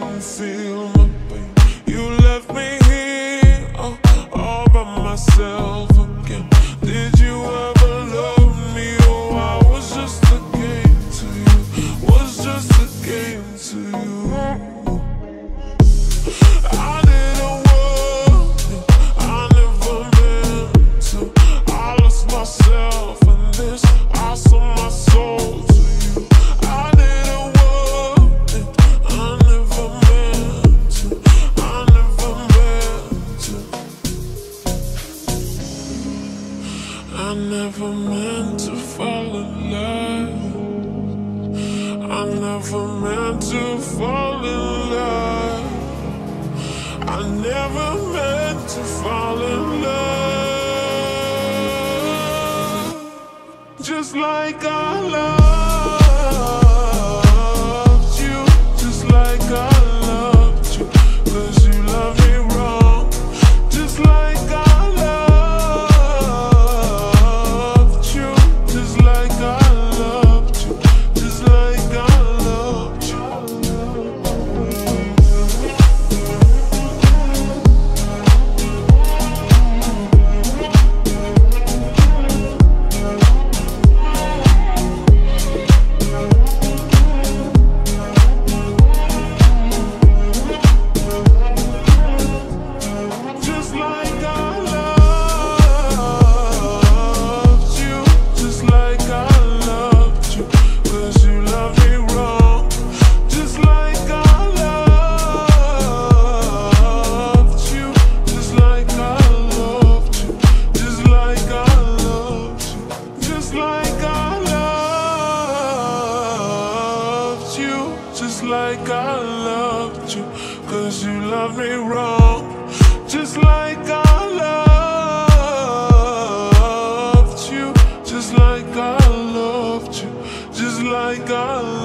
didn't feel my pain. You left me here, all by myself again. Did you ever love me? Oh, I was just a game to you, was just a game to you. I didn't want it, I never meant to. I lost myself in this, I sold my soul to you. I didn't want it, I never meant to. I never meant to. I never meant to fall in love. I never meant to fall in love. I never meant to fall in love. Just like I loved you, just like I loved you, 'cause you love me wrong. Just like I loved you, just like I loved you, just like I loved you. Just like I loved you, just like I loved you, 'cause you love me wrong. Just like I loved you, just like I loved you, just like I loved you, just like I loved you, just like I loved you, 'cause you love me wrong. Just like I loved you, just like I loved you, just like I